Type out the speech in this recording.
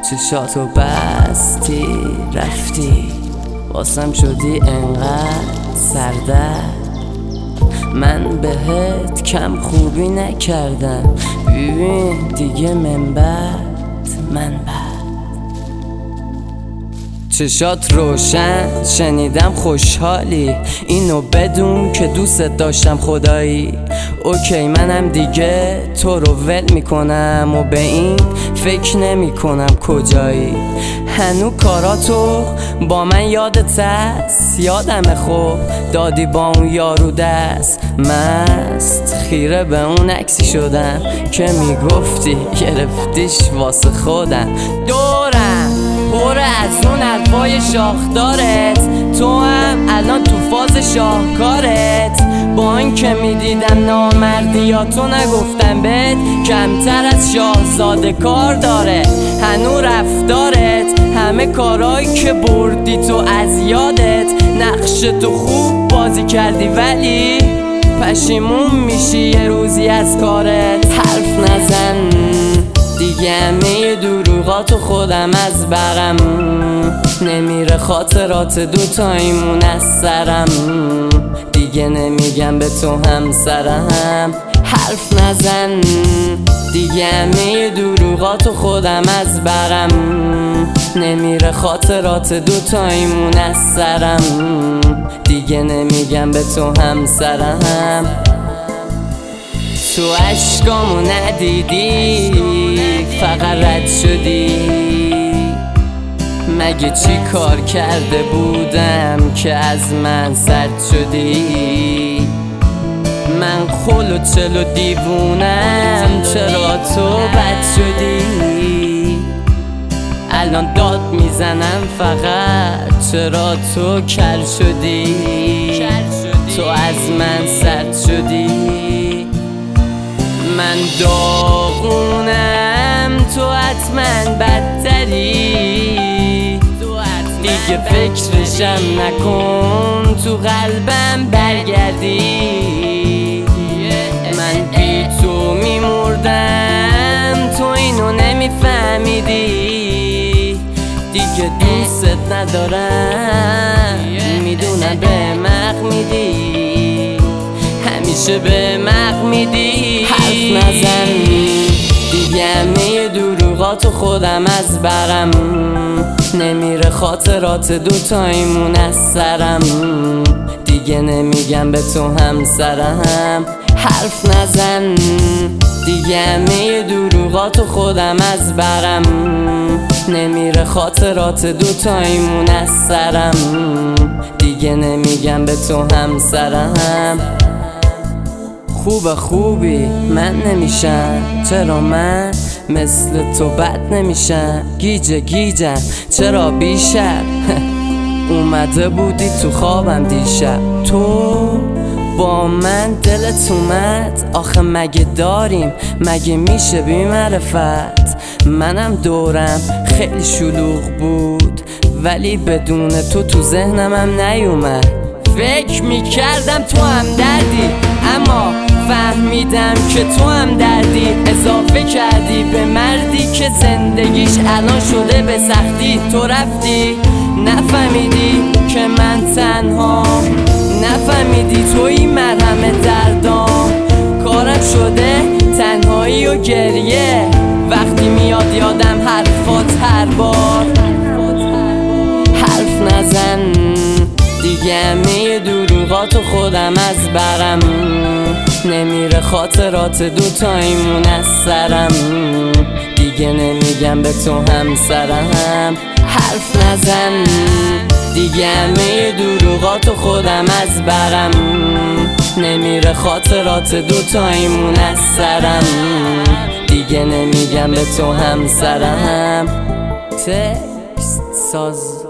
چشاتو بستی رفتی، واسم شدی انقدر سردرد. من بهت کم خوبی نکردم، ببین دیگه من بد من بد. چشات روشن، شنیدم خوشحالی، اینو بدون که دوست داشتم خدایی. اوکی منم دیگه تو رو ول میکنم و به این فکر نمی کنم کجایی. هنو کاراتو با من یادت هست، یادم خوب دادی با اون یارو دست. مست خیره به اون عکسی شدم که میگفتی گرفتیش واسه خودم. دورم پر از اون حرفای شاخدارت، تو هم الان تو فاز شاهکارت. با این که میدیدم نامردیاتو نگفتم بهت کمتر از شاهزاده کار داره. هنو رفتارت همه کارایی که بردی تو از یادت، نقشتو خوب بازی کردی ولی پشیمون میشی یه روزی از کارت. حرف نزن دیگه، همه دروغاتو خودم از برم نمیره، خاطرات دوتاییمون از سرم. دیگه نمیگم به تو همسرم. حرف نزن دیگه، همه دروغاتو خودم از برم نمیره، خاطرات دوتاییمون از سرم. دیگه نمیگم به تو همسرم. تو عشقامو ندیدی فقط رد شدی، مگه چی کار کرده بودم که از من سرد شدی؟ من خل و چل و دیوونم، چرا تو بد شدی؟ الان داد میزنم فقط چرا تو کر شدی؟ تو از من سرد شدی. من داغونم تو حتما بدتری، دیگه فکرشم نکن تو قلبم برگردی. من بی تو میمردم تو اینو نمیفهمیدی، دیگه دوست ندارم میدونم به مق میدی، همیشه به مق میدی. حرف نزن دیگه، همه دروغاتو خودم از برم نمیره، خاطرات دوتاییمون از سرم. دیگه نمیگم به تو همسرم. حرف نزن دیگه، همه دروغاتو خودم از برم نمیره، خاطرات دوتاییمون از سرم. دیگه نمیگم به تو همسرم. خوبی من نمیشم، چرا من مثل تو بد نمیشم؟ گیجم چرا بیشب اومده بودی تو خوابم دیشب. تو با من دلت اومد، آخه مگه داریم مگه میشه بی معرفت؟ منم دورم خیلی شلوغ بود ولی بدون تو ذهنمم نیومد. فکر میکردم تو هم دردی، اما فهمیدم که تو هم دردی. اضافه کردی به مردی که زندگیش الان شده به سختی. تو رفتی نفهمیدی که من تنها، نفهمیدی توی مرهم دردام. کارم شده تنهایی و گریه، وقتی میاد یادم حرفات هر بار. حرف نزن دیگه، همه دروغاتو خودم از برم نمیره، خاطرات دوتاییمون از سرم. دیگه نمیگم به تو همسرم. حرف نزن دیگه، همه دروغاتو خودم از برم نمیره، خاطرات دوتاییمون از سرم. دیگه نمیگم به تو همسرم. تکست ساز